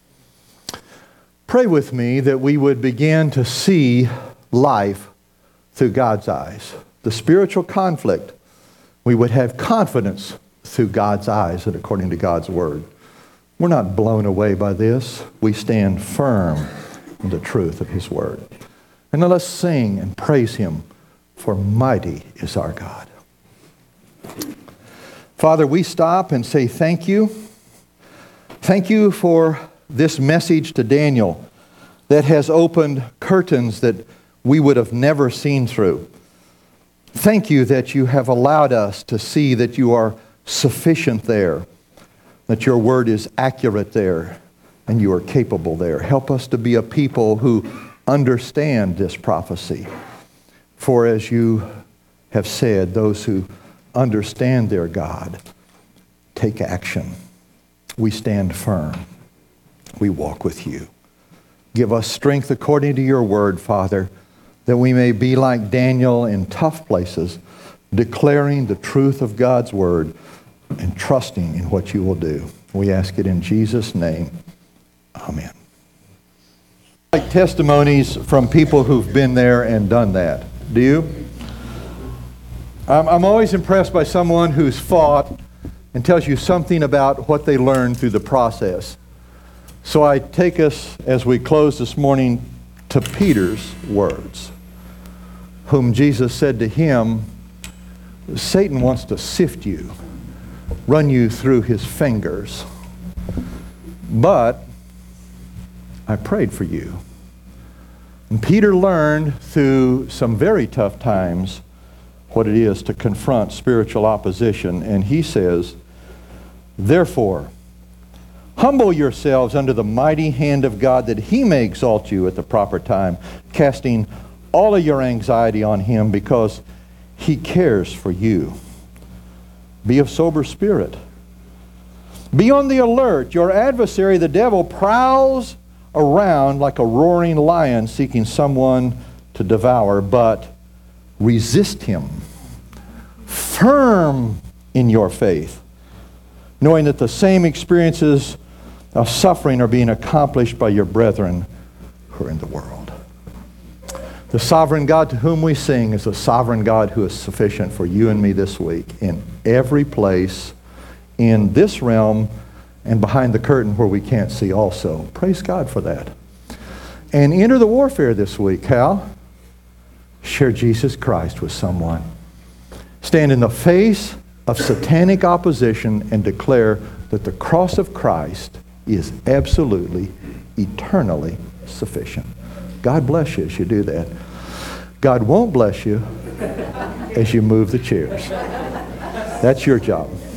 Pray with me that we would begin to see life through God's eyes. The spiritual conflict, we would have confidence through God's eyes and according to God's Word. We're not blown away by this. We stand firm in the truth of His Word. And now let's sing and praise Him, for mighty is our God. Father, we stop and say thank you. Thank you for this message to Daniel that has opened curtains that we would have never seen through. Thank you that you have allowed us to see that you are sufficient there, that your word is accurate there, and you are capable there. Help us to be a people who understand this prophecy. For as you have said, those who understand their God take action. We stand firm. We walk with you. Give us strength according to your word, Father, that we may be like Daniel in tough places, declaring the truth of God's word and trusting in what you will do. We ask it in Jesus' name. Amen. Like testimonies from people who've been there and done that. Do you? I'm, I'm always impressed by someone who's fought and tells you something about what they learned through the process. So I take us, as we close this morning, to Peter's words, whom Jesus said to him, Satan wants to sift you run you through his fingers. But I prayed for you. And Peter learned through some very tough times what it is to confront spiritual opposition. And he says, therefore, humble yourselves under the mighty hand of God, that he may exalt you at the proper time, casting all of your anxiety on him, because he cares for you. Be of sober spirit. Be on the alert. Your adversary, the devil, prowls around like a roaring lion seeking someone to devour, but resist him, firm in your faith, knowing that the same experiences of suffering are being accomplished by your brethren who are in the world. The sovereign God to whom we sing is the sovereign God who is sufficient for you and me this week in every place, in this realm and behind the curtain where we can't see also. Praise God for that. And enter the warfare this week. How? Share Jesus Christ with someone. Stand in the face of satanic opposition and declare that the cross of Christ is absolutely, eternally sufficient. God bless you as you do that. God won't bless you as you move the chairs. That's your job.